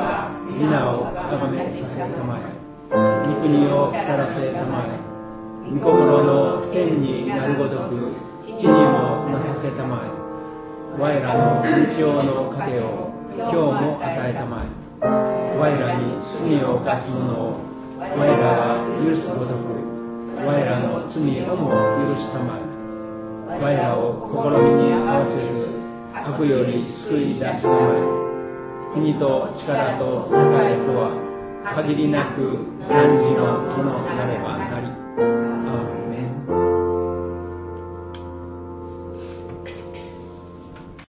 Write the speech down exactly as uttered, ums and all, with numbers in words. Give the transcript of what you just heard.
は皆を崇めさせたまえ。御国を語らせたまえ。御心の天になるごとく地にもなさせたまえ。我らの日常の糧を今日も与えたまえ。我らに罪を犯す者を我らが許すごとく我らの罪をも許したまえ。我らを試みに合わせず悪より救い出したまえ。国と力と栄とは限りなく汝のものなればなり。